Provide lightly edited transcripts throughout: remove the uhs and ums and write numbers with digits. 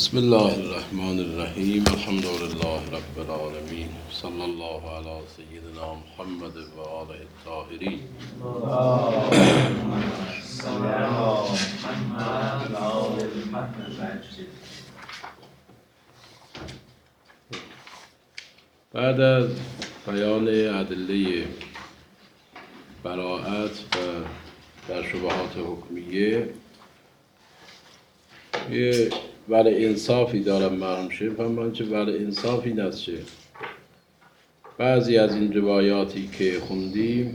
بسم الله الرحمن الرحیم الحمد لله رب العالمین صلی الله علی سیدنا محمد و آله الطاهرین. بعد از بیان ادله براءت و در شبهات حکمیه یه ولی انصافی دارم مرحوم شیخ فرمودن چه ولی انصاف این است که بعضی از این روایاتی که خوندیم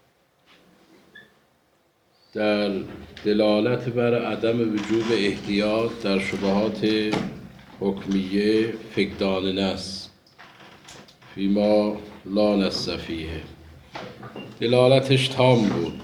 در دلالت بر عدم وجوب احتیاط در شبهات حکمیه فقدان نص فیما لا نص فیه دلالتش تام بود،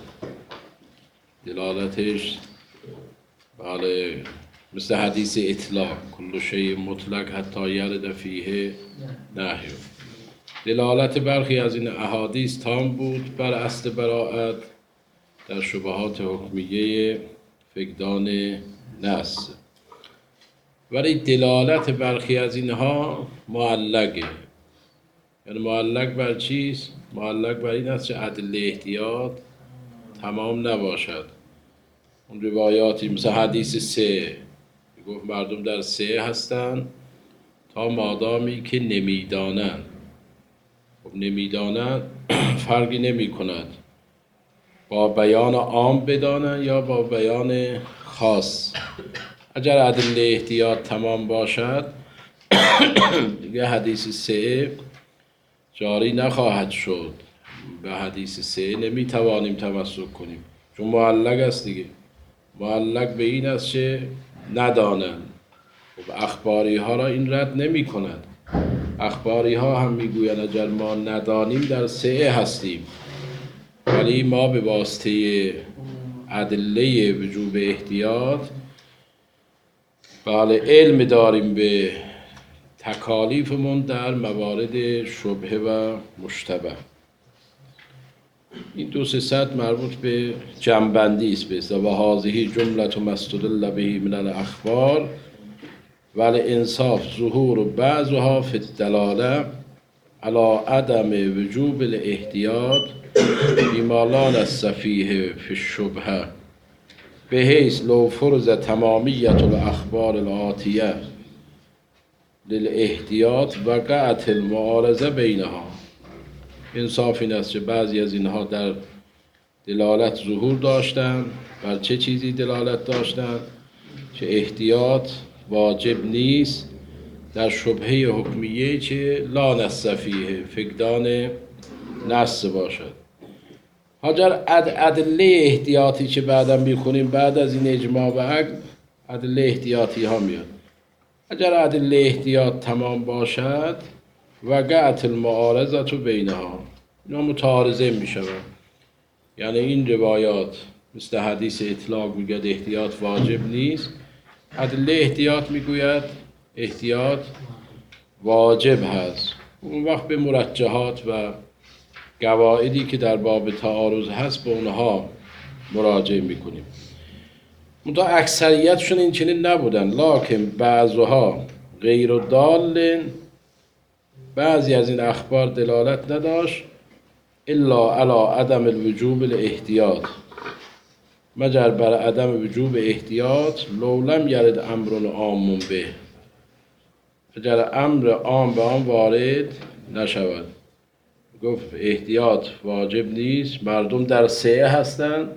دلالتش بله مثل حدیث اطلاق کل شیء مطلق حتی یرد فیه نهی. دلالت برخی از این احادیث تام بود بر اصل براءت در شبهات حکمیه فقدان نص، ولی دلالت برخی از اینها معلقه. یعنی معلق بر چیست؟ معلق بر این است که ادله احتیاط تمام نباشد. اون روایاتی مثل حدیث سه گفت مردم در سه هستند تا مادامی که نمیدانند. خب نمیدانند فرقی نمی کند با بیان عام بدانند یا با بیان خاص. اگر ادله احتیاط تمام باشد دیگه حدیث سه جاری نخواهد شد، به حدیث سه نمیتوانیم تمسک کنیم چون معلق است دیگه. معلق به این است که ندانند. خب اخباری ها را این رد نمی کند. اخباری ها هم میگویند اگر ما ندانیم در سه هستیم، ولی ما به واسطه ادله وجوب احتیاط بله علم داریم به تکالیفمون در موارد شبهه و مشتبه. این دو سه صد مربوط به جمع‌بندی است. به و هذه جملة ما استدل به من الاخبار والانصاف ظهور بعضها فی الدلاله علی عدم وجوب الاحتیاط فیما لا نص فیه فی الشبهه بحیث لو فرض تمامیت الاخبار الآتیه للاحتیاط وقعت المعارضه بینها. انصاف این است که بعضی از اینها در دلالت ظهور داشتند. بر چه چیزی دلالت داشتند؟ که احتیاط واجب نیست در شبهه حکمیه که لا نص فیه فقدان نص باشد. اگر ادله احتیاطی که بعدا میخونیم بعد از این اجماع و عقل ادله احتیاطی ها میاد. اگر ادله احتیاط تمام باشد وقعت المعارضه بینها، اینا متعارضه می شود. یعنی این روایات مثل حدیث اطلاق میگوید احتیاط واجب نیست، ادله احتیاط میگوید احتیاط واجب هست. اون وقت به مرجحات و قواعدی که در باب تعارض هست به اونها مراجعه میکنیم. منتها اکثریتشون این چنین نبودن، لکن بعضها غیر دال، بعضی از این اخبار دلالت نداشت الا علی عدم الوجوب الاحتیاط، مگر بر عدم وجوب احتیاط لو لم یرد امر عام به، اگر امر عام به آن وارد نشود. گفت احتیاط واجب نیست، مردم در سعه هستند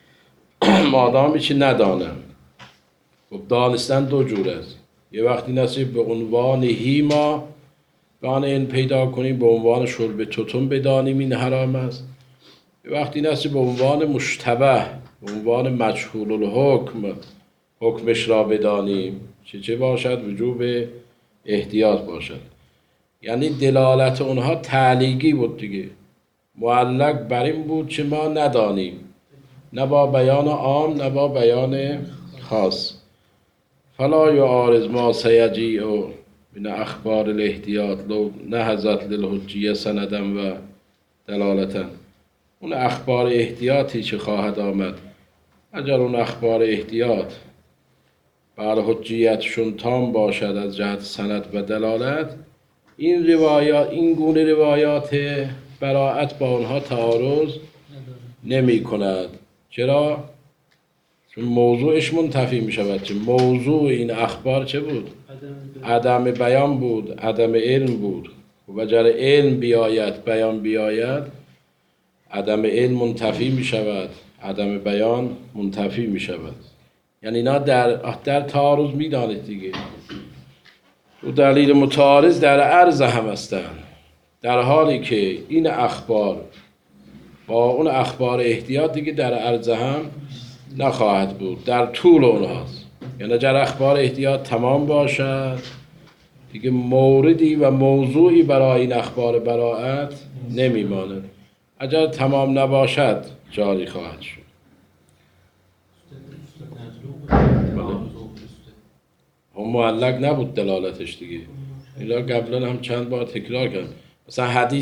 مادامی که ندانند. خب دانستن دو جور است. یه وقتی نصیب به عنوان هیما بان این پیدا کنیم، به عنوان شرب توتون بدانیم این حرام است. یه وقتی نصیب به عنوان مشتبه، به عنوان مجهول الحکم حکمش را بدانیم چه باشد؟ وجوب احتیاط باشد. یعنی دلالت اونها تعلیقی بود دیگه، معلق بر این بود که ما ندانیم، نه با بیان عام نه با بیان خاص. فلا یعارض ما سیجیء من اخبار الاحتیاط لو نهضت للحجیه سندا و دلالتا. اون اخبار احتیاطی که خواهد آمد، اگر اون اخبار احتیاط بله حجیتشون تام باشد از جهت سند و دلالت، این روایات، این گونه روایات براءت با اونها تعارض نمی کند. چرا؟ چون موضوعش منتفی می شود. چه موضوع این اخبار چه بود؟ عدم بیان بود، عدم علم بود. و جر علم بیاید، بیان بیاید، عدم علم منتفی می شود، عدم بیان منتفی می شود. یعنی اینا در تعارض می دانید دیگه. و دلیل متعارض در عرض هم هستند، در حالی که این اخبار با اون اخبار احتیاط دیگه در عرض هم نخواهد بود، در طول اونهاست. یعنی اگر اخبار احتیاط تمام باشد دیگه موردی و موضوعی برای این اخبار براءت نمیماند. اگر تمام نباشد جاری خواهد شد. هم معلق نبود دلالتش دیگه. اینا قبلا هم چند بار تکرار کردم. مثلا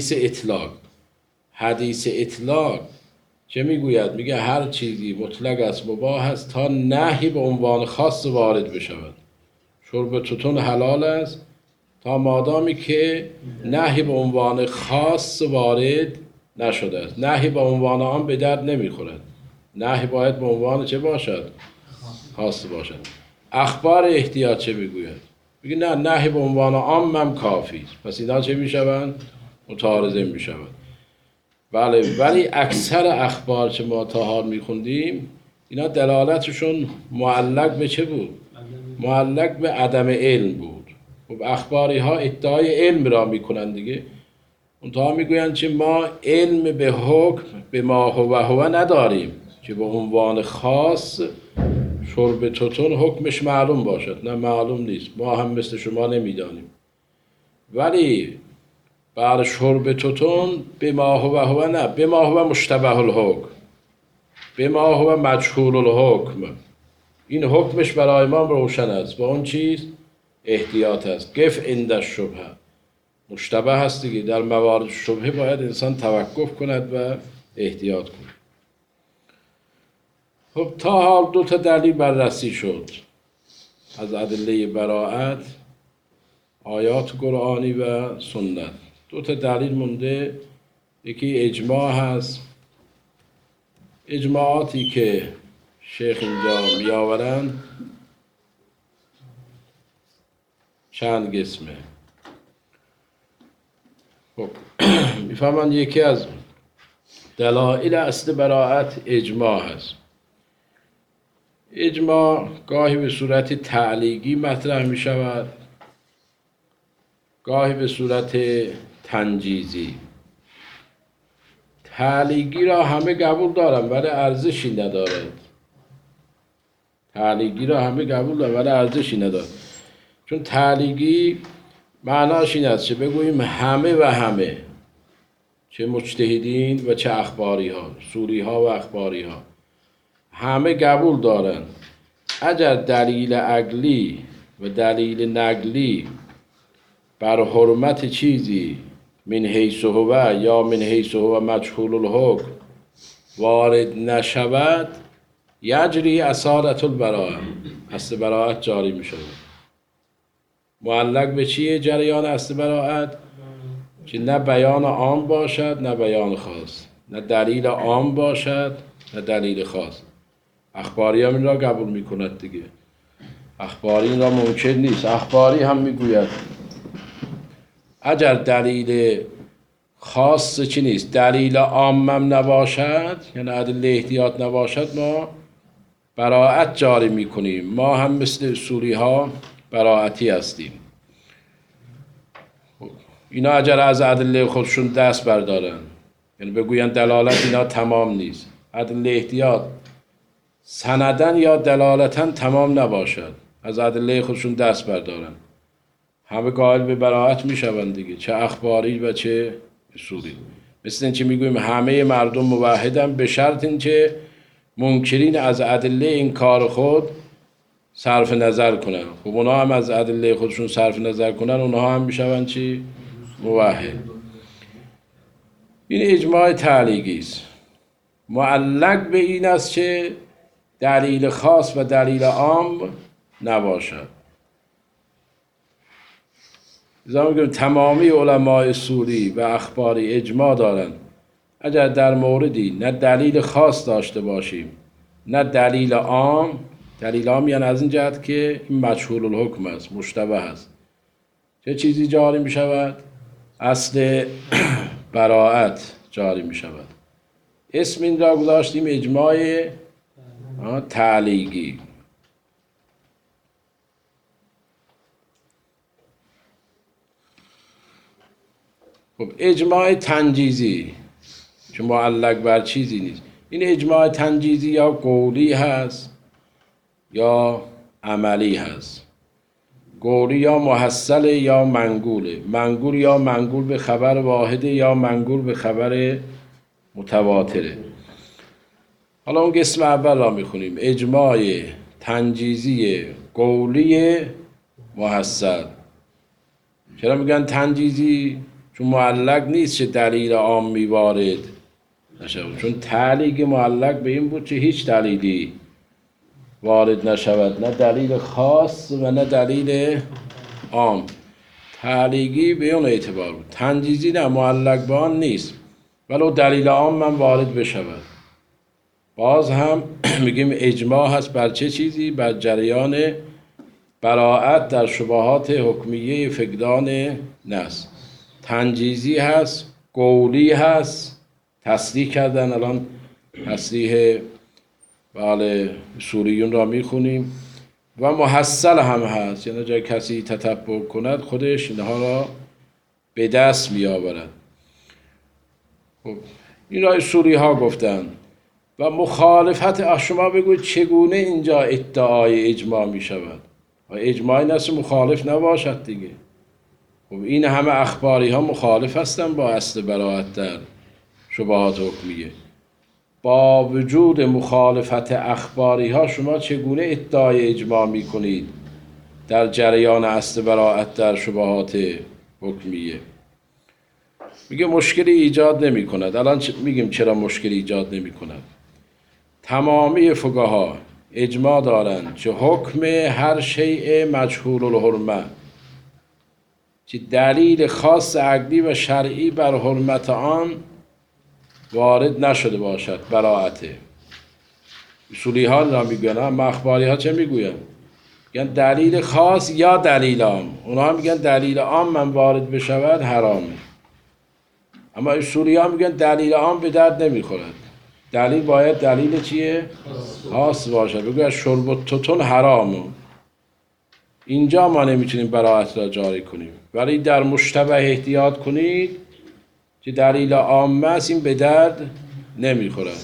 حدیث اطلاق چه میگوید؟ میگه هر چیزی مطلق است مباح است تا نهی به عنوان خاص وارد بشود. شرب توتون حلال است تا مادامی که نهی به عنوان خاص وارد نشده است. نهی به عنوان عام به درد نمیخورد. نهی باید به عنوان چه باشد؟ خاص باشد. اخبار احتیاط چه میگوید؟ میگه نه، نهی به عنوان عام هم کافی است. پس اینا چه میشوند؟ متعارضه میشوند. بله، ولی اکثر اخبار که ما تا حال میخوندیم اینا دلالتشون معلق به چه بود؟ معلق به عدم علم بود. خب اخباری ها ادعای علم را میکنن دیگه. اونها میگویند که ما علم به حکم به ما هو نداریم که به عنوان خاص شرب توتون حکمش معلوم باشد. نه، معلوم نیست، ما هم مثل شما نمیدانیم. ولی بر شرب توتون به ما هو نه، به ما هو مشتبه الحکم، به ما هو مجهول الحکم، این حکمش برای ما روشن است. با اون چیز احتیاط است. قف عند الشبهه، مشتبه هست دیگه. در موارد شبهه باید انسان توقف کند و احتیاط کند. خب تا حال دو تا دلیل بررسی شد از ادله براءت، آیات قرآنی و سنت. دو تا دلیل مونده. یکی اجماع هست. اجماعاتی که شیخ اینجا میآورند چند قسمه. خب میفهمند یکی از دلایل اصل براءت اجماع هست. اجماع گاهی به صورت تعلیقی مطرح می شود، گاهی به صورت تنجیزی. تعلیقی را همه قبول دارن ولی ارزشی ندارد. تعلیقی را همه قبول دارن ولی ارزشی ندارد. چون تعلیقی معناش این است که بگوییم همه و همه، چه مجتهدین و چه اخباری ها، سوری ها و اخباری ها، همه قبول دارن اگر دلیل عقلی و دلیل نقلی بر حرمت چیزی من حیث هو یا من حیث هو مجهول الحکم وارد نشود، یجری اصالت البراءه، اصل براءت جاری می شود. معلق به چیه جریان اصل براءت؟ که نه بیان عام باشد نه بیان خاص، نه دلیل عام باشد نه دلیل خاص. اخباری هم این را قبول می کند دیگه. اخباری این را ممکن نیست. اخباری هم می گوید اگر دلیل خاص چی نیست، دلیل عام هم نباشد، یعنی ادله احتیاط نباشد، ما براءت جاری می کنیم. ما هم مثل اصولی ها براءتی هستیم. اینا اگر از ادله خودشون دست بردارن، یعنی بگوین دلالت اینا تمام نیست، ادله احتیاط سندن یا دلالتن تمام نباشد، از ادله خودشون دست بردارن، همه قائل به براءت میشوند دیگه، چه اخباری و چه اصولی. مثل این که میگویم همه مردم موحدن به شرط این که منکرین از ادله این کار خود صرف نظر کنن. خب اونا هم از ادله خودشون صرف نظر کنن، اونها هم میشوند چی؟ موحد. این اجماع تعلیقی است. معلق به این است که دلیل خاص و دلیل عام نباشد. لذا میگم تمامی علمای اصولی و اخباری اجماع دارند اگر در موردی نه دلیل خاص داشته باشیم نه دلیل عام، دلیل عام یعنی از این جهت که این مجهول الحکم است، مشتبه است، چه چیزی جاری می شود؟ اصل براءت جاری می شود. اسم این را گذاشتیم اجماع تعلیقی. خب اجماع تنجیزی چون معلق بر چیزی نیست، این اجماع تنجیزی یا قولی هست یا عملی هست. قولی یا محصل یا منقوله، منقول یا منقول به خبر واحده یا منقول به خبر متواتره. حالا اون قسم اول را میخونیم، اجماع تنجیزی قولی محصل. چرا میگن تنجیزی؟ چون معلق نیست چه دلیل عامی وارد نشود، چون تعلیق معلق به این بود که هیچ دلیلی وارد نشود، نه دلیل خاص و نه دلیل عام. تعلیقی به اون اعتبار بود، تنجیزی نه، معلق به آن نیست ولو دلیل عام من وارد بشود. باز هم میگیم اجماع هست بر چه چیزی؟ بر جریان براءت در شبهات حکمیه فقدان نص. تنجیزی هست، قولی هست، تصریح کردن، الان تصریح بله سوریون را میخونیم، و محصل هم هست، یعنی جای کسی تتبع کند خودش اینها را به دست میآورد. خب این را سوری ها گفتن. و مخالفت، شما بگوید چگونه اینجا ادعای اجماع می شود؟ و اجماعی نست مخالف نباشد دیگه. خب این همه اخباری ها مخالف هستن با اصل براءت در شبهات حکمیه. با وجود مخالفت اخباری ها شما چگونه ادعای اجماع می کنید در جریان اصل براءت در شبهات حکمیه؟ میگه مشکلی ایجاد نمی کند. الان میگیم چرا مشکلی ایجاد نمی کند. تمامی فقها اجماع دارند که حکم هر شیء مجهول الحرمه که دلیل خاص عقلی و شرعی بر حرمت آن وارد نشده باشد براءته. اصولی ها را میگن، اما اخباری ها چه میگوین؟ میگن دلیل خاص یا دلیل عام. اونا میگن دلیل عام من وارد بشود حرامه، اما اصولی ها میگن دلیل عام به درد نمیخورد، دلیل باید دلیل چیه؟ خاص باشه. بگوید شرب التتن حرامه، اینجا ما نمیتونیم براءت را جاری کنیم، ولی در مشتبه احتیاط کنید که دلیل عامه است، این به درد نمیخورد.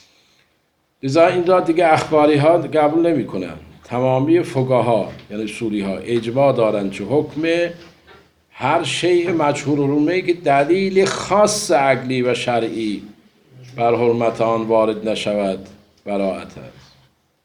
لذا این را دیگه اخباری ها قبول نمی کنن. تمامی فقها یعنی اصولی ها اجماع دارند که حکم هر شیء مجهول الحرمه که دلیل خاص عقلی و شرعی بر حرمت آن وارد نشود براءت است.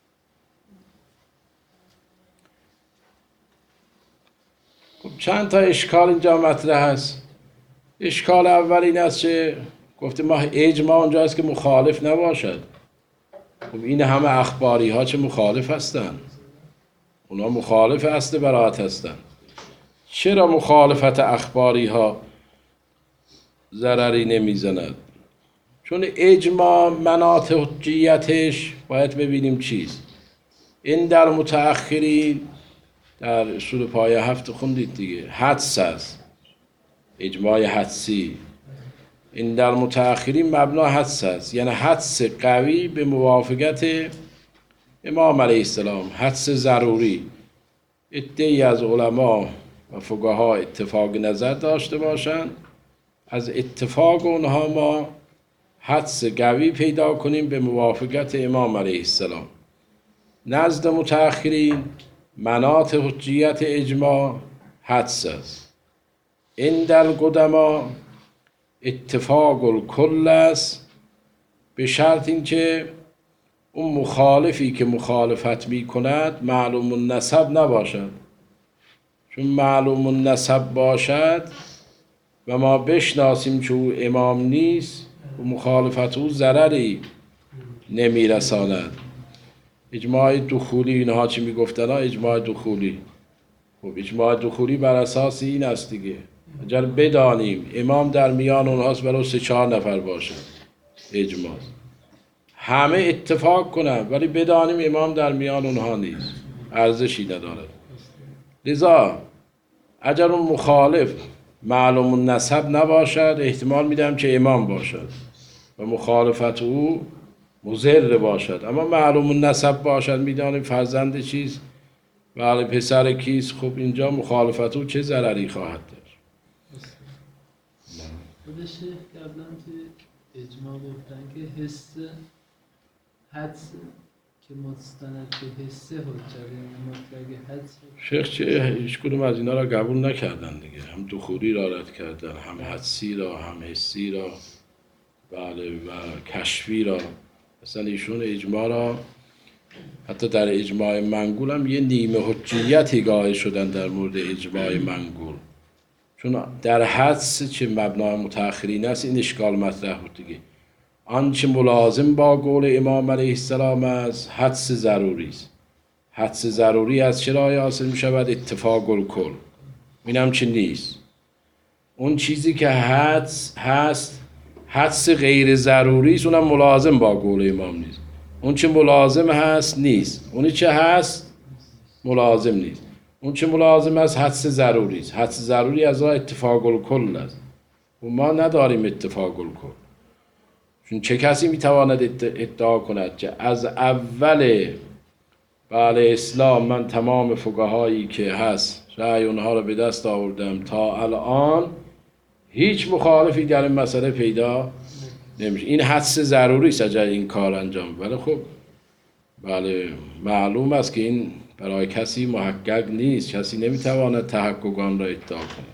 خب چند تا اشکال اینجا مطرح است. اشکال اول این است که گفتیم ما اجماع اونجا است که مخالف نباشد. خب این همه اخباری ها چه مخالف هستند؟ اونا مخالف اصل براءت هستند. چرا مخالفت اخباری ها ضرری نمیزند؟ چون اجماع مناط حجیتش باید ببینیم چیست. این در متأخرین در اصول پایه 7 خوندید دیگه، حدس است، اجماع حدسی. این در متأخرین مبنا حدس است، یعنی حدس قوی به موافقت امام علیه السلام، حدس ضروری. عده‌ای از علما و فقها اتفاق نظر داشته باشند، از اتفاق اونها ما حدس قوی پیدا کنیم به موافقت امام علیه السلام. نزد متأخرین مناط حجیت اجماع حدس است. عند القدما اتفاق الکل است، به شرط اینکه اون مخالفی که مخالفت می کند معلوم النسب نباشد. چون معلوم النسب باشد و ما بشناسیم که او امام نیست و مخالفت او ضرری نمی رساند. اجماع دخولی اینها چی میگفتن؟ اجماع دخولی. خب اجماع دخولی بر اساس این است دیگه، اگر بدانیم امام در میان اونهاست برای 3-4 نفر باشه اجماع، همه اتفاق کنن ولی بدانیم امام در میان اونها نیست، ارزشی ندارد. لذا اگر اون مخالف معلوم النسب نباشد احتمال میدم که امام باشد و مخالفت او مضر باشد، اما معلوم النسب باشد میدانیم فرزند چیست و پسر کیست، خب اینجا مخالفت او چه ضرری خواهد داشت. خود شیخ قبلا توی اجماع گفتن که حدس که مستند به حسه حجت، یعنی مطلق حدس. شیخ چه هیچ کدوم از اینا را قبول نکردن دیگه، هم دخولی را رد کردن، هم حدسی را، هم حسی را، بله، و کشفی را. مثلا ایشون اجماع را حتی در اجماع منقول هم یه نیمه حجیتی قائل شدن در مورد اجماع منقول، چون در حدس چه مبنای متأخرین است این اشکال مطرح بود دیگه. آنچه ملازم با قول امام علیه السلام است حدس ضروری است. حدس ضروری از چه راه حاصل می شود؟ اتفاق الکل. اینم چه نیست. اون چیزی که حدس هست حدس غیر ضروری است، اونم ملازم با قول امام نیست. اون چه ملازم هست نیست، اونی چه هست ملازم نیست. اون چه ملازم است حدس ضروری است. حدس ضروری از راه اتفاق الکل است و ما نداریم اتفاق الکل. چون چه کسی میتواند ادعا کند که از اول اسلام من تمام فقهایی که هست رأی اونها رو به دست آوردم تا الان هیچ مخالفی در این مسئله پیدا نمیشه. این حدس ضروری است اگر این کار انجام، ولی خب بله معلوم است که این برای کسی محقق نیست، کسی نمیتواند تحقق آن را ادعا کنه.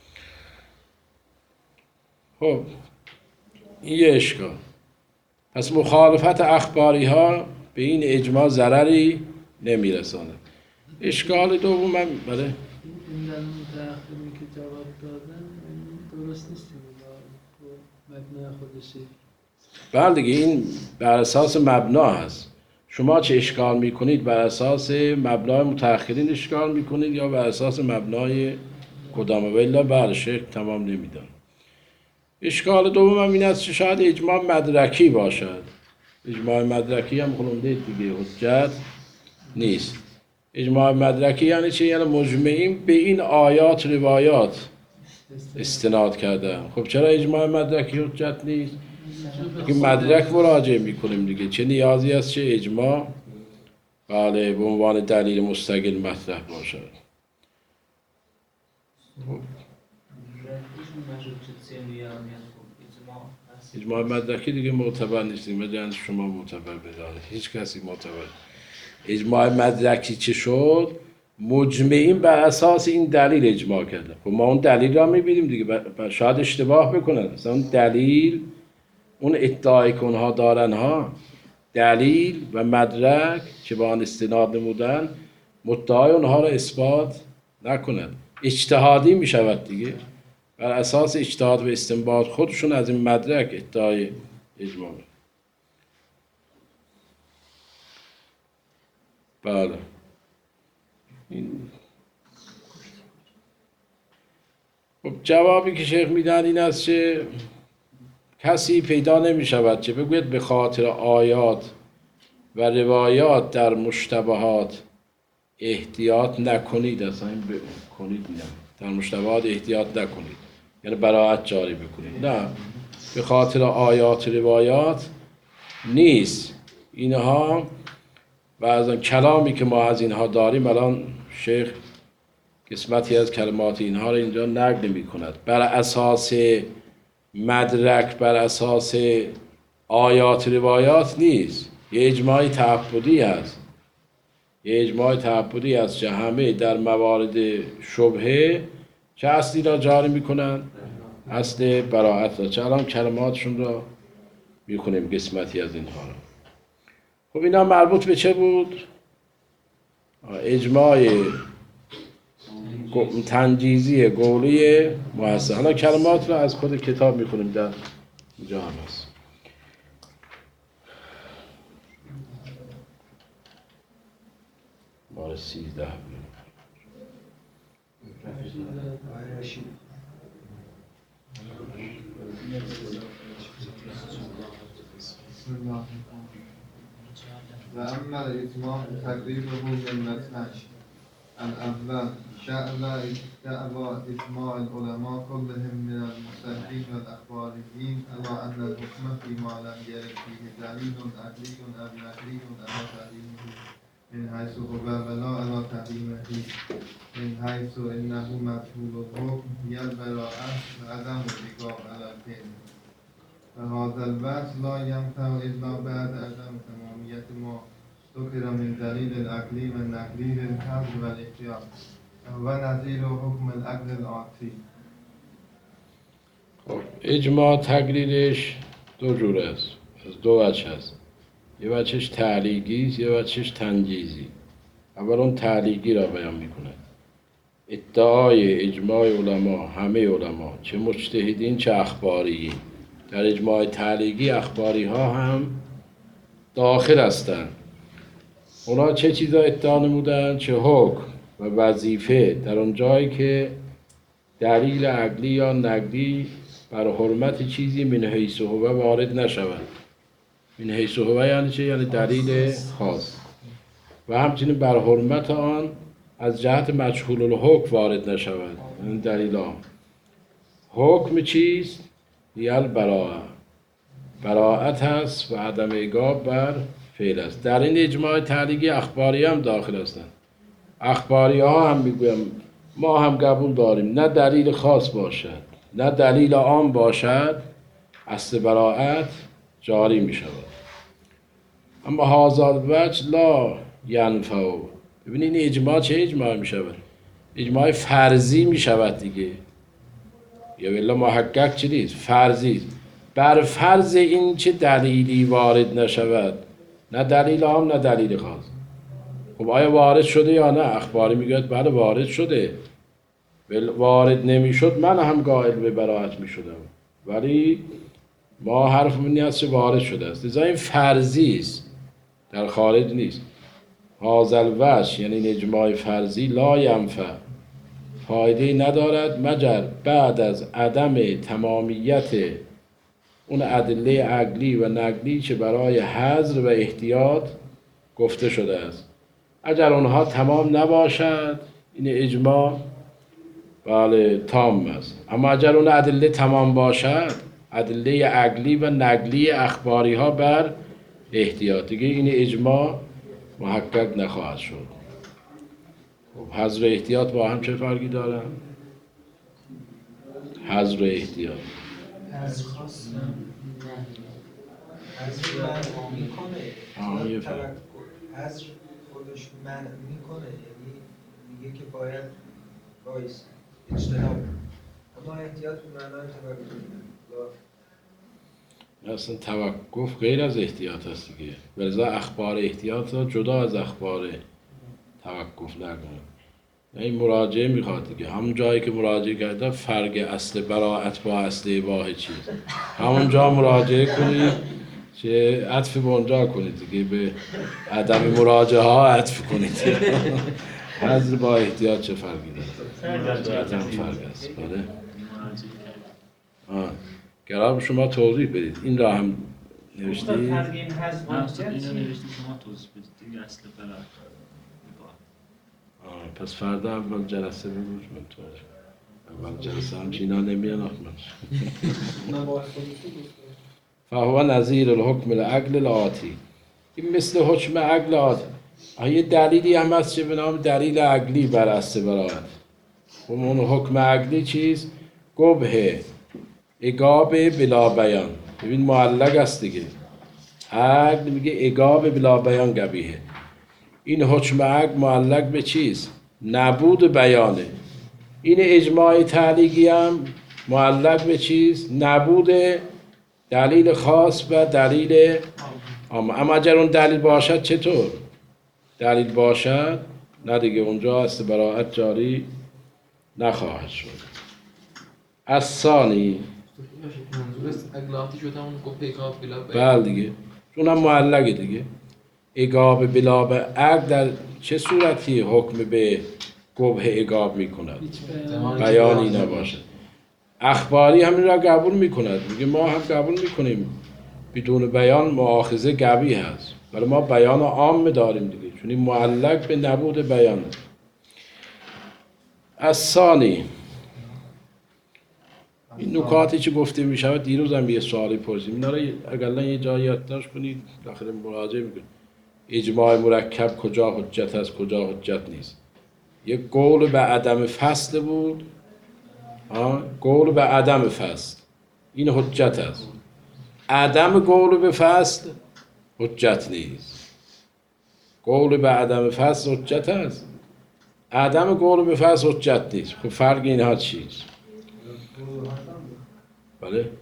خب این یه اشکال. پس مخالفت اخباری ها به این اجماع ضرری نمیرساند. اشکال دوم من بله این در متأخرین که جواب دادن درست نیست مبنای خودشه. بله دیگه این بر اساس مبنا هست. شما چه اشکال میکنید؟ بر اساس مبنای متأخرین اشکال میکنید یا بر اساس مبنای قدامى؟ والا بله شیخ تمام نمیدان. اشکال دوم هم این است که شاید اجماع مدرکی باشد. اجماع مدرکی هم خونده دیگه حجت نیست. اجماع مدرکی یعنی چه؟ یعنی مجمعین به این آیات روایات استناد کردن. خب چرا اجماع مدرکی حجت نیست؟ که مدرک مراجعه میکنیم دیگه، چه نیازی است چه اجماع بله به عنوان دلیل مستقل مطرح باشد. اجماع مدرکی دیگه معتبر نیستیم، مجرد شما معتبر بدانید، هیچ کسی معتبر. اجماع مدرکی چه شد؟ مجمعین بر اساس این دلیل اجماع کردن. خب ما اون دلیل را میبینیم دیگه، شاید اشتباه بکنن، مثلا اون دلیل اون ادعای که اونها دارن ها دلیل و مدرک که با آن استناد نمودن مدعای اونها را اثبات نکنند، اجتهادی می شود دیگه. بر اساس اجتهاد و استنباط خودشون از این مدرک ادعای اجماع. بله این خب جوابی که شیخ میدن این است که کسی پیدا نمی شود که بگوید به خاطر آیات و روایات در مشتبهات احتیاط نکنید. اصلا این کنید میدم در مشتبهات احتیاط نکنید یعنی براءت جاری بکنید، نه، به خاطر آیات و روایات نیست. اینها و از کلامی که ما از اینها داریم الان شیخ قسمتی از کلمات اینها رو اینجا نقل می کند. بر اساس مدرک، بر اساس آیات روایات نیست، یه اجماع تعبدی هست. یه اجماع تعبدی هست که همه در موارد شبهه چه اصلی را جاری میکنن؟ اصل براءت را. چه الان کلماتشون را میخونیم قسمتی از اینها را. خب اینا مربوط به چه بود؟ اجماع تنجیزی قولی مؤثر. حالا کلمات را از خود کتاب میخونیم، در اینجا هم هست. بار 13 بسم الله و اما الاتمام تقریبه من متنش الاول دعوى اجماع العلماء كلهم من المصدقين والاخباريين على ان الحكم فيما لم يرد فيه دليل عقلي او نقلي على تحريمه من حيث هو ولا على تحريمه من حيث انه مجهول الحكم هي البراءة وعدم الإيقاع على الفعل فهذا البحث لا ينفع إلا بعد عدم تمامیت ما ذكر من دلیل العقلی و نقلی للحظ و الاحتیاط و نظیر حکم العقل الآتی. خب اجماع تقلیدش دو جور است، از دو وجه است. یه وجهش تعلیقی است، یه وجهش تنجیزی. اول اون تعلیقی را بیان میکنه. ادعای اجماع علما، همه علما، چه مجتهدین چه اخباریین، در اجماع تعلیقی اخباری ها هم داخل هستند. اونا چه چیزا ادعا نمودن؟ چه حکم و وظیفه در اون جایی که دلیل عقلی یا نقلی بر حرمت چیزی من حیث هو وارد نشود. من حیث هو یعنی چه؟ یعنی دلیل خاص. و همچنین بر حرمت آن از جهت مجهول الحکم وارد نشود. این دلیل آن. حکم چیست؟ یل براءت هست و عدم ایقاب بر فعل است. در این اجماع تعلیقی اخباری هم داخل هستند. اخباری ها هم میگویم ما هم قبول داریم نه دلیل خاص باشد نه دلیل عام باشد اصل براءت جاری می شود. اما هذا الوجه لا ینفع. ببینید این اجماع چه اجماع می شود؟ اجماع فرضی می شود دیگه. یا بالله محقق چی نیست؟ فرضی. بر فرض این چه دلیلی وارد نشود، نه دلیل عام نه دلیل خاص. خب آیا وارد شده یا نه؟ اخباری میگوید بله وارد شده. وارد نمیشد من هم قائل به براءت میشدم، ولی ما حرف من نیست که وارد شده است. لذا این فرضی است، در خارج نیست. هذا الوجه یعنی این اجماع فرضی لا ینفع، فایده ندارد مگر بعد از عدم تمامیت اون ادله عقلی و نقلی که برای حذر و احتیاط گفته شده است. اگر اونها تمام نباشد این اجماع بله تام است. اما اگر اون ادله تمام باشد، ادله عقلی و نقلی اخباری ها بر احتیاط، دیگه این اجماع محقق نخواهد شد. خب حذر و احتیاط با هم چه فرقی دارن؟ حذر و احتیاط حذر خاص نه حذر منع میکنه، حذر خودش منع میکنه، یعنی میگه که باید بایست اجتناب، اما احتیاط به معنای توقف. اصلا توقف غیر از احتیاط است دیگه. ولذا اخبار احتیاط را جدا از اخبار توقف نکنه. این مراجعه میخواد دیگه. همون جایی که مراجعه کرده فرق اصل براءت با اصل اباحه چیست، همون جا مراجعه کنید که عطف به اونجا کنید دیگه، به عدم مراجعه ها عطف کنید. حذر با احتیاط چه فرقی داره؟ قطعا فرق است. بله گرام شما توضیح بدید. این را هم نوشتی؟ این حذف اینو نوشتی شما توضیح بدید دیگه اصل براءت. پس فردا اول جلسه بگوش من تو اول جلسه هم چینا نمیان احمد فهو نظیر الحکم العقل الآتی. این مثل حکم عقل آتی. یه دلیلی هم هست چه به نام دلیل عقلی بر اصل براءت. اون حکم عقلی چیز؟ قبح عقاب بلا بیان. ببین معلق است دیگه. عقل میگه عقاب بلا بیان قبیحه. این حکم عقل معلق به چیست؟ نبود بیانه. این اجماع تعلیقی هم معلق به چیست؟ نبود دلیل خاص و دلیل عام. اما اگر اون دلیل باشد چطور؟ دلیل باشد نه دیگه، اونجا است براءت جاری نخواهد شد. از ثانی منظور است اگلاتی شده همون گفت پیکاب بلا بیان. بله دیگه، چون هم معلقه دیگه. عقاب بلا به عقد در چه صورتی حکم به قبح عقاب می کند؟ هیچ بیانی نباشد. اخباری همین را قبول می کند، میگه ما هم قبول می کنیم بدون بیان مؤاخذه قوی هست، ولی ما بیان عام داریم دیگه، چون این معلق به نبود بیان. از ثانی این نکاتی که گفته می شود، دیروز هم یه سوالی پرسیم، اینا رو اقلا یه جایی یادداشت کنید، داخل مراجعه میکنید. اجماع مرکب کجا حجت است، کجا حجت نیست. یک قول به عدم فصل بود، قول به عدم فصل این حجت است. عدم قول به فصل حجت نیست. قول به عدم فصل حجت است، عدم قول به فصل حجت نیست. خب فرق اینها چیست؟ بله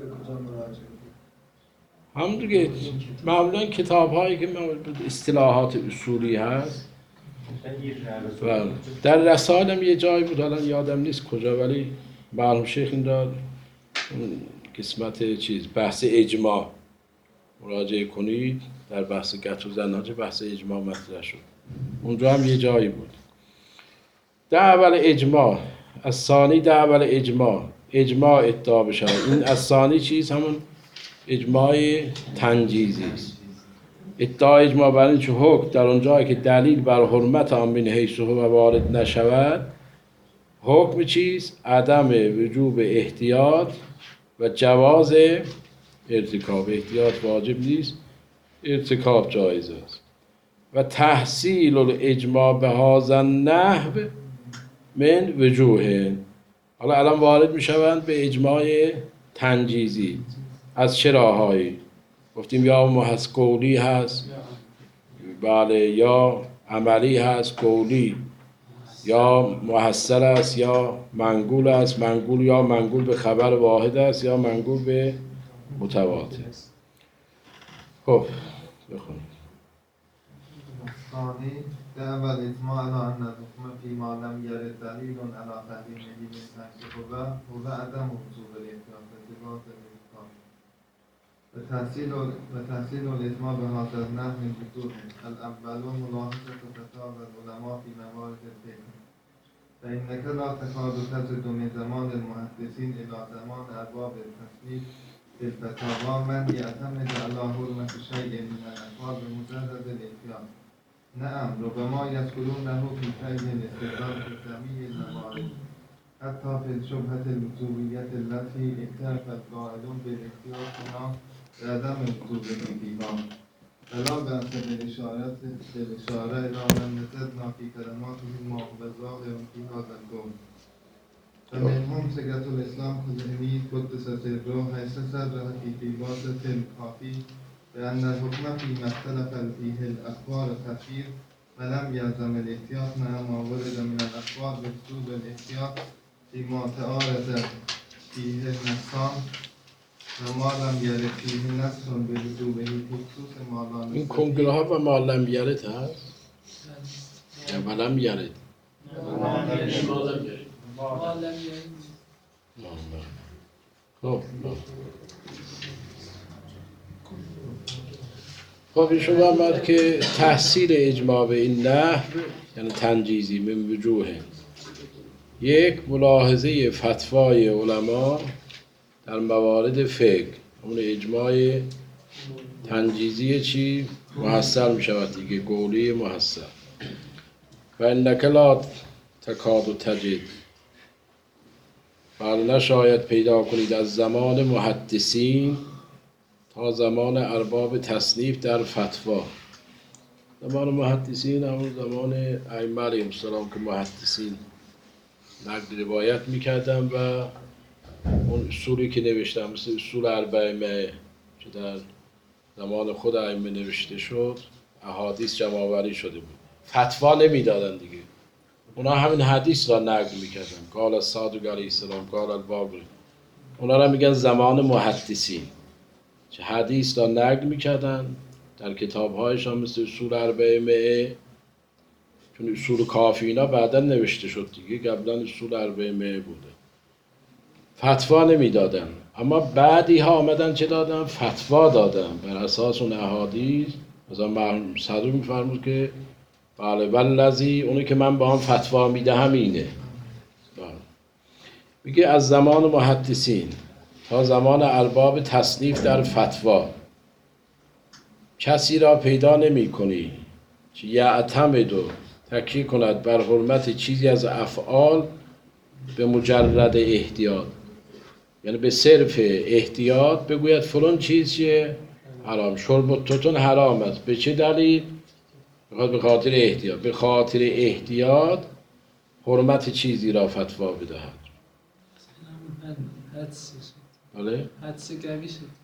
هم دیگه معمولا کتاب هایی که اصطلاحات اصولی هست و در رسائل هم یه جایی بود، الان یادم نیست کجا، ولی معلوم شیخ این را قسمت بحث اجماع مراجعه کنید، در بحث قطع و زناجه بحث اجماع مطرح شد، اونجا هم یه جایی بود. در اول اجماع، از ثانی در اول اجماع ادعا بشود. این از ثانی چیز همون اجماع تنجیزی است. ادعای اجماع بر این چه حکم در اونجایی که دلیل بر حرمت آن من حیث هو وارد نشود، حکم چیست؟ عدم وجوب احتیاط و جواز ارتکاب. احتیاط واجب نیست، ارتکاب جایز است. و تحصیل الاجماع به هذا النحو من وجوه. حالا الان وارد می شوند به اجماع تنجیزی. از چه راههایی؟ گفتیم یا محض قولی هست، بله، یا عملی هست قولی، یا محصل است یا منقول است. منقول یا منقول به خبر واحد است یا منقول به متواتر. خب بخونید. الثاني ذهب الإجماع على أن الحكم فيما لم يرد دليل على تحريمه من تنكحه هو عدم وجوب الاحتياط ارتباط الإحكام وتحصيل الإجماع بهذا النحو من وجوه. الأول ملاحظة تتابع العلماء في موارد الفقه، فإنك لا تكاد تجد من زمان المحدثين إلى زمان أرباب التصنيف في الفتاوى من يعتمد على حرمة شيء من الأقوال بمجرد الاحتياط. نعم ربما يذكرونه في كيد الاستدلال في جميع الموارد حتى في الشبهة الوجوبية التي اعترف القائلون بالاحتياط هنا بعدم وجوبه فيها، فلا بأس بالإشارة إلى من نزلنا في كلماتهم ما هو ظاهر في هذا القول. فمنهم سيد الإسلام خزيمي قدس سره حيث صرح في واسطة الكافي بأن الحكم فيما اختلف فيه الأخبار كثير ولم يلزم الاحتياط مع ما ورد من الأخبار بوجوب الاحتياط فيما تعارض فيه النصان وما لم يرد فيه نص بوجوبه في خصوص ما لا نص این کنگره ها و ما لم یرد هست یا ولم یرد؟ خب خب ایشون آمد که تحصیل اجماع به این نحو یعنی تنجیزی من وجوه. یک، ملاحظه فتوای علما در موارد فقه، اون اجماع تنجیزی چی؟ محصل می شود دیگه، قولی محصل. و انک لا تکاد و تجد، بل نشاید پیدا کنید از زمان محدثین تا زمان ارباب تصنیف در فتوا. زمان محدثین همون زمان ائمه علیهم السلام که محدثین نقل روایت میکردن و اون اصولی که نوشتن مثل اصول اربعه که در زمان خود ائمه نوشته شد، احادیث جمع آوری شده بود، فتوا نمیدادن دیگه. اونا همین حدیث را نقل میکردن، قال الصادق علیه السلام قال الباقر. اونا را میگن زمان محدثین، که حدیث را نقل میکردن در کتابهایشان مثل اصول اربعه، چون اصول کافی اینا بعدا نوشته شد دیگه، قبلا اصول اربعه بوده. فتوا نمیدادن، اما بعدی ها آمدن چه دادن؟ فتوا دادن بر اساس اون احادیث مثلا مرحوم صدوق میفرمود که بله والذی، اونی که من با هم فتوا میدهم اینه. میگه از زمان محدثین تا زمان ارباب تصنیف در فتوا کسی را پیدا نمی کنی که یعتمد و تکیه کند بر حرمت چیزی از افعال به مجرد احتیاط، یعنی به صرف احتیاط بگوید فلان چیز چیه حرام، شرب التوتون حرام است. به چه دلیل؟ به خاطر احتیاط. به خاطر احتیاط حرمت چیزی را فتوا بدهد. حدس شد. بله؟ حدس قوی شد.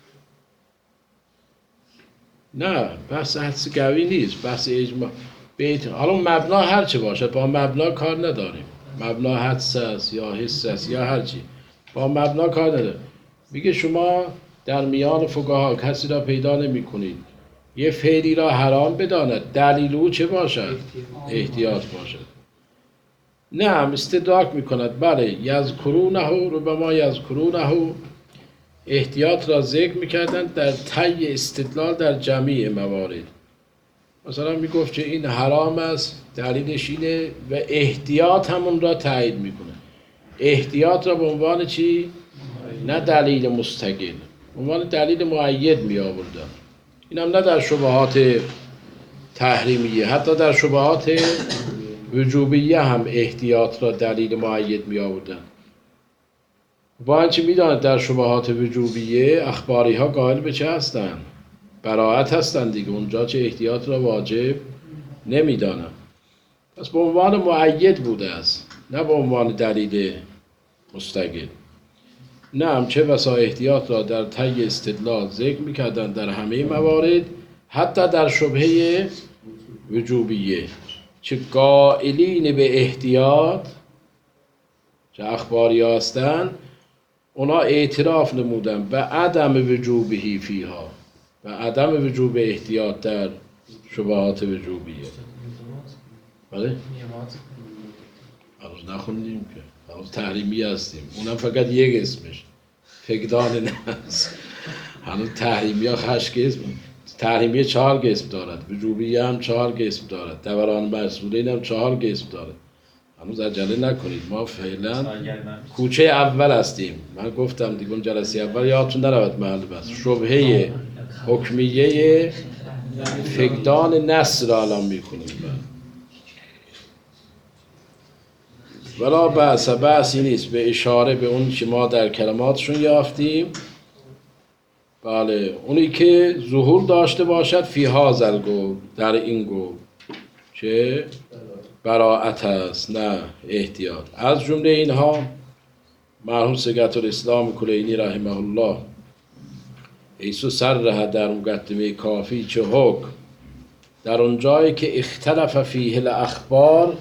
نه بحث حدس قوی نیست، بحث اجماع. حالا مبنا هر چه باشد، با مبنا کار نداریم. مبنا حدس است یا حس است یا هر چی، با مبنا کار نداریم. میگه شما در میان فقها کسی را پیدا نمی کنید یه فعلی را حرام بداند، دلیل او چه باشد؟ احتیاط باشد. نه استدراک میکند. بله یذکرونه، ربما یذکرونه، احتیاط را ذکر میکردن در طی استدلال در جمیع موارد. مثلا میگفت که این حرام است، دلیلش اینه، و احتیاط همون را تایید میکنه. احتیاط را به عنوان چی؟ نه دلیل مستقل، به عنوان دلیل مؤید می آوردن. این هم نه در شبهات تحریمیه، حتی در شبهات وجوبیه هم احتیاط را دلیل مؤید می آوردن. با اینکه می داند در شبهات وجوبیه اخباری ها قائل به چه هستن؟ براءت هستن دیگه، اونجا چه احتیاط را واجب نمی دانن. پس به عنوان مؤید بوده است، نه به عنوان دلیل مستقل. نه چه بسا احتیاط را در طی استدلال ذکر می‌کردند در همه موارد، حتی در شبهه وجوبیه. چه قائلین به احتیاط چه اخباری هستند، اونا اعتراف نمودن به عدم وجوبهی فیها، و عدم وجوب احتیاط در شبهات وجوبیه. بله؟ هنوز نخوندیم که، هنوز تحریمی هستیم، اونم فقط یک اسمش فقدان نفس. هنوز تحریمی ها خشک اسم، تحریمی 4 اسم دارد، وجوبی هم 4 اسم دارد، دوران مرسولین هم 4 اسم دارد. هنوز عجله نکنید، ما فعلا کوچه اول هستیم. من گفتم دیگه اون جلسه اول یادتون نرود محل بس شبهه حکمیه فقدان نص را الان میکنیم. ولا بحثی نیست به اشاره به اون که ما در کلماتشون یافتیم. بله اونی که ظهور داشته باشد فی هذا القول، در این قول چه براءت است، نه احتیاط. از جمله اینها مرحوم صیغة الاسلام کلینی رحمه الله ایسو صرح در مقدمه کافی چه حکم در اون جایی که اختلف فیه الاخبار،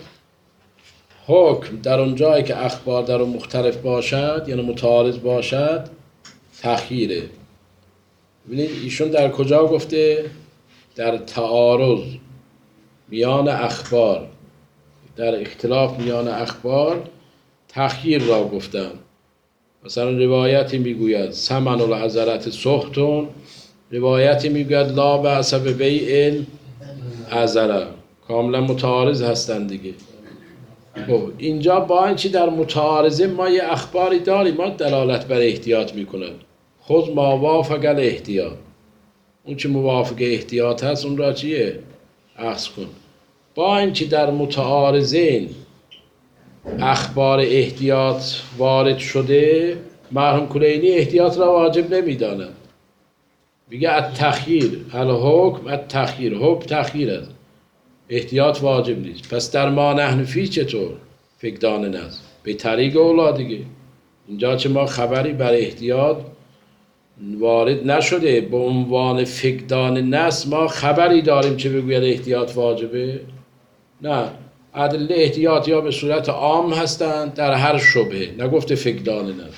حکم در اون جایی که اخبار در اون مختلف باشد یعنی متعارض باشد تأخیره. ببینید ایشون در کجا گفته؟ در تعارض میان اخبار، در اختلاف میان اخبار تأخیر را گفتن. مثلا روایتی میگوید ثمن العذرة سخط، روایتی میگوید لا بأس ببیع العذرة، کاملا متعارض هستند دیگه. خب اینجا با اینکه در متعارضه ما یه اخباری داریم، ما دلالت بر احتیاط میکنن. خود ما وافق الاحتیاط، اون که موافق احتیاط هست اون را چیه؟ اخذ کن. با اینکه در متعارضین اخبار احتیاط وارد شده، مرحوم کلینی احتیاط را واجب نمیداند. میگه التخییر الحکم التخییر، حکم تخییر است، احتیاط واجب نیست. پس در ما نحن فی چطور؟ فقدان نص به طریق اولا دیگه. اینجا چه ما خبری بر احتیاط وارد نشده، به عنوان فقدان نص ما خبری داریم چه بگوید احتیاط واجبه؟ نه، ادله احتیاط یا به صورت عام هستند در هر شبهه، نگفته فقدان نص.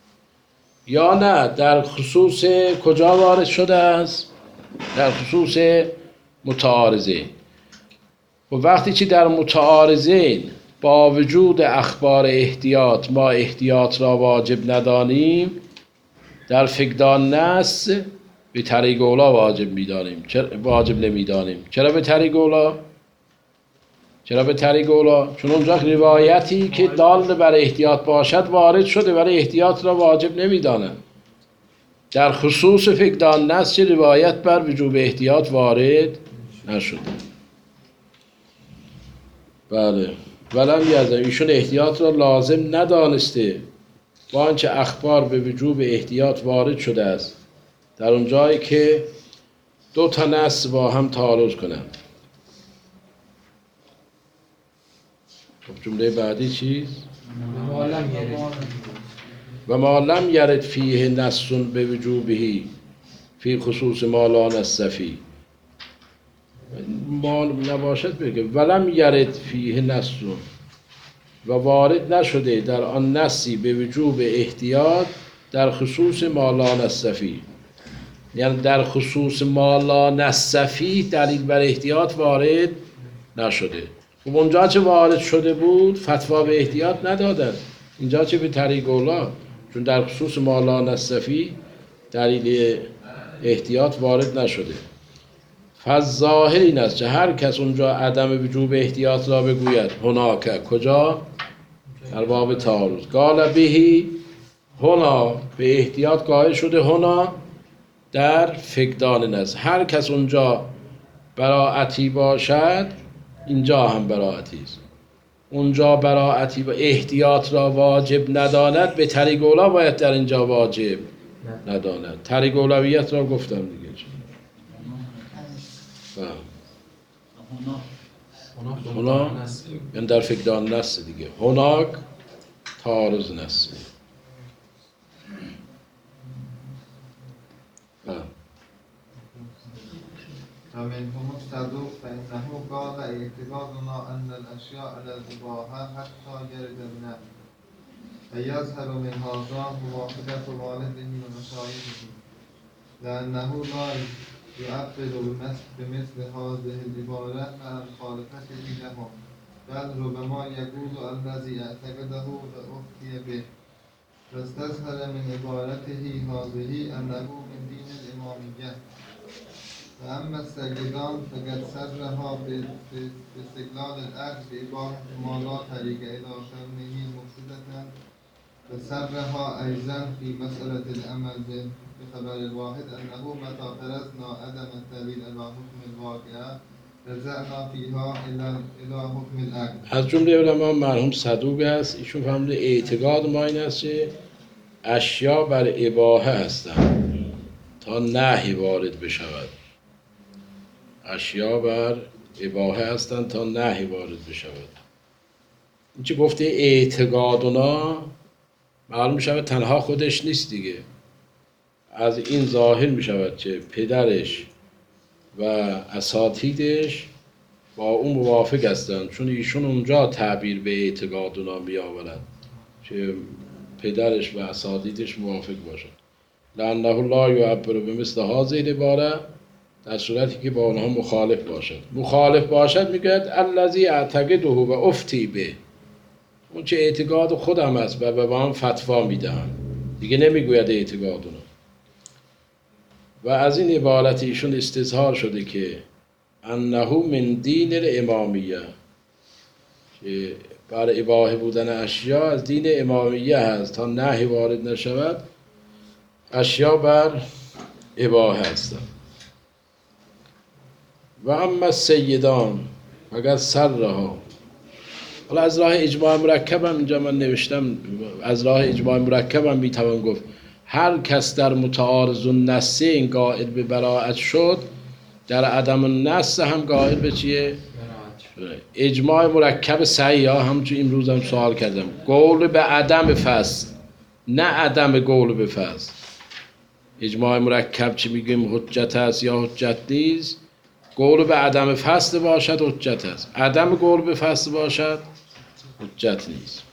یا نه در خصوص کجا وارد شده است؟ در خصوص متعارضه. و وقتی که در متعارضین با وجود اخبار احتیاط ما احتیاط را واجب ندانیم، در فقدان نص به طریق اولا واجب نمیدانیم. چرا به طریق اولا؟ چرا به طریق اولا؟ چون اونجا روایتی که دال بر احتیاط باشد وارد شده، برای احتیاط را واجب نمیدانند. در خصوص فقدان نص روایت بر وجوب احتیاط وارد نشده. بله. ولم یزن، ایشون احتیاط را لازم ندانسته با آنچه اخبار به وجوب احتیاط وارد شده است، در اون جایی که دو تا نص با هم تعارض کنند. خب جمله بعدی چیز؟ و ما لم یرد فیه نص به وجوبه فی خصوص ما لا نص فیه. ما نباشد بگه ولم یرد فیه نص و وارد نشده در آن نصی به وجوب احتیاط در خصوص ما لا نص فیه. یعنی در خصوص ما لا نص فیه دلیل بر احتیاط وارد نشده. خب اونجا چه وارد شده بود فتوا به احتیاط ندادن، اینجا چه به طریق اولا، چون در خصوص ما لا نص فیه دلیل احتیاط وارد نشده. فالظاهر این است که هر کس اونجا عدم وجوب احتیاط را بگوید هناک، کجا؟ در باب تعارض. قال بهی هنا، به احتیاط قائل شده هنا در فقدان نص. هر کس اونجا براعتی باشد اینجا هم براعتی است. اونجا براعتی و احتیاط را واجب نداند، به طریق اولا باید در اینجا واجب نداند. طریق اولویت را گفتم دیگه. هنا یعنی در فقدان نص دیگه. هناک تعارض نص. ومنهم الصدوق فإنه قال اعتقادنا أن الأشياء على الإباحة حتى يرد النهي فيظهر من هذا موافقة والده ومشايخه لأنه لا يعبر بمثل هذه العبارة مع مخالفته لهم، بل ربما يقول الذي اعتقده وأفتي به، فاستظهر من عبارته هذه أنه من دين الإمامية. وأما السيدان فقد صرحا باستقلال العقل بإباحة ما لا طريق إلى شأنه مفسدة، وصرحا أيضا في مسألة العمل بخبر الواحد أنه متى فرضنا عدم الدليل على حكم الواقع رجعنا فيها إلى حكم العقل. از جمله علما مرحوم صدوق است. ایشون فهمیده اعتقاد ما این است که اشیا بر اباحه هستند تا نهی وارد بشود. اشیا بر اباحه هستند تا نهی وارد بشود. این چه گفته اعتقادنا معلوم میشود تنها خودش نیست دیگه. از این ظاهر میشود که پدرش و اساتیدش با اون موافق هستند، چون ایشون اونجا تعبیر به اعتقادنا می آورند که پدرش و اساتیدش موافق باشند. لأنه لا یعبر بمثل هذه العبارة، در صورتی که با آنها مخالف باشد. مخالف باشد میگوید الذی اعتقده و افتی به، اون چه اعتقاد خودم است و به من فتوا میدهم، دیگه نمیگوید اعتقادنا. و از این عبارت ایشون استظهار شده که انه من دین الامامیه، که بر اباحه بودن اشیا از دین امامیه هست تا نهی وارد نشود. اشیا بر اباحه هستند. و اما السیدان فقط سرها، حالا از راه اجماع مرکب هم اینجا من نوشتم، از راه اجماع مرکب هم میتوان گفت هر کس در متعارض النص این قائل به براءت شد، در عدم النص هم قائل به چیه؟ اجماع مرکب صحیح ها. همچون امروز هم سوال کردم، قول به عدم فصل نه عدم قول به فصل. اجماع مرکب چی میگیم؟ حجت است یا حجت نیست. قول به عدم فصل باشد حجت است، عدم قول به فصل باشد حجت نیست.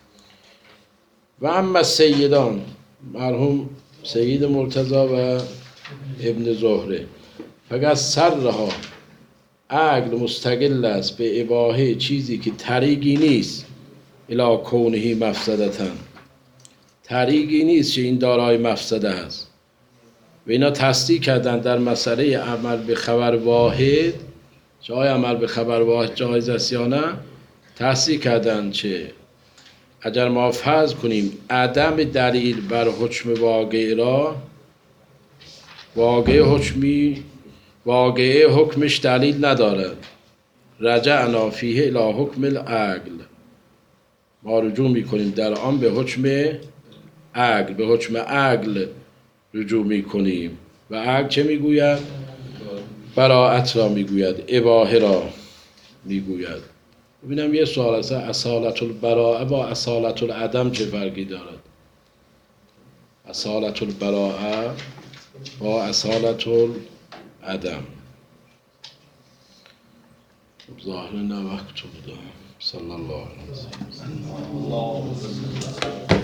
و اما سیدان مرحوم سید مرتضی و ابن زهره فقط سرها، عقل مستقل است به اباحه چیزی که طریقی نیست الی کونه مفسدتن، طریقی نیست که این دارای مفسده است. و اینا تصدیق کردن در مسئله عمل به خبر واحد، چه آیا عمل به خبر واحد جایز است یا نه، تصدیق کردن چه اگر ما فرض کنیم عدم دلیل بر حکم واقع را، واقعه حکمش دلیل نداره، رجعنا فیه الی حکم العقل، ما رجوع میکنیم در آن به حکم عقل، به حکم عقل رجوع میکنیم و عقل چه میگوید؟ براءت را میگوید، اباحه را میگوید. ببینم یه سوال است، اصالت البراءه با اصالت العدم چه فرقی دارد؟ اصالت البراءه با اصالت العدم. ظاهر نه وقت بوده. صلی الله علیه و سلم.